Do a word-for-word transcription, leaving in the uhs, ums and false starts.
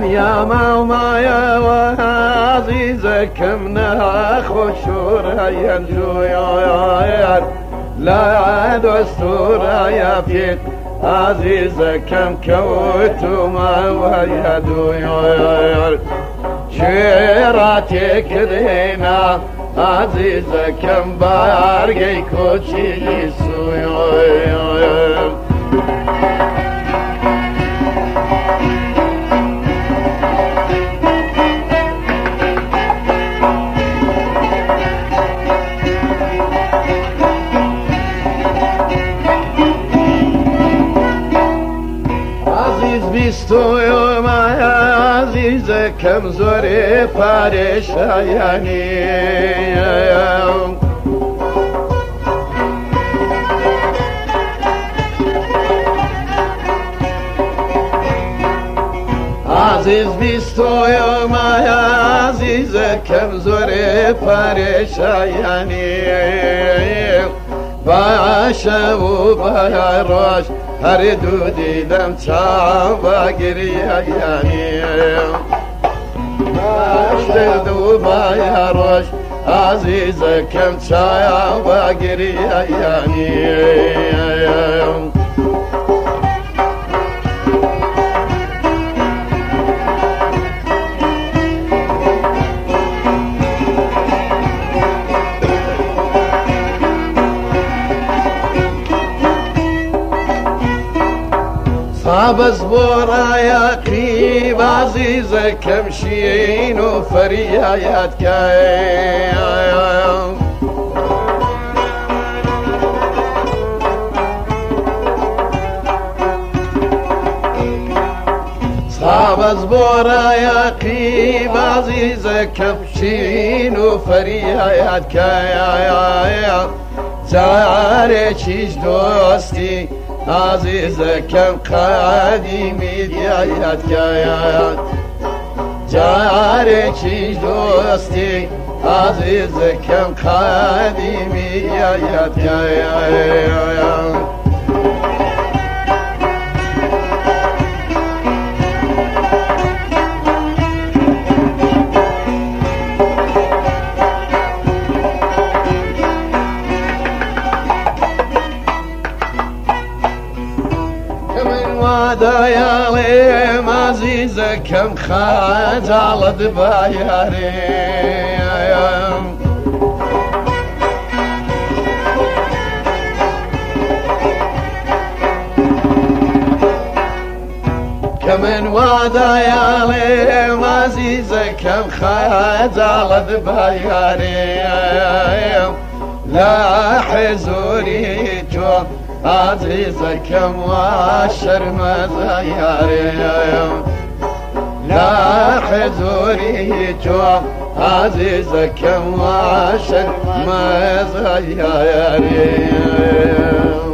يا مومايا وعزيزكم نخوش وريا الجوير لا دستور يا فيت عزيزكم كوتما ويا دوير شيراتك دينا عزيزكم بارقي كوتشي سوير بیستوی ما عزیزکم زوری پریشانی عزیز بیستوی ما عزیزکم زوری پریشانی باشه و باروش هر دو دیدم چاوا گریانی باشه دو باروش عزیزکم چاوا گریانی صابز بورايا قيب عزيزكم شين وفريايات كاي صابز بورايا قيب عزيزكم شين وفريايات كاي زاري چيش دوستي عزيزكم قديمي ديات كايات جاري چيش دوستي عزيزكم قديمي ديات كايات دايالي عزيزكم خجل دباياري كمن ودايالي عزيزكم خجل دباياري لا حزوري جو عزيزكم واشر مزياري لا حزوري جو عزيزكم واشر مزياري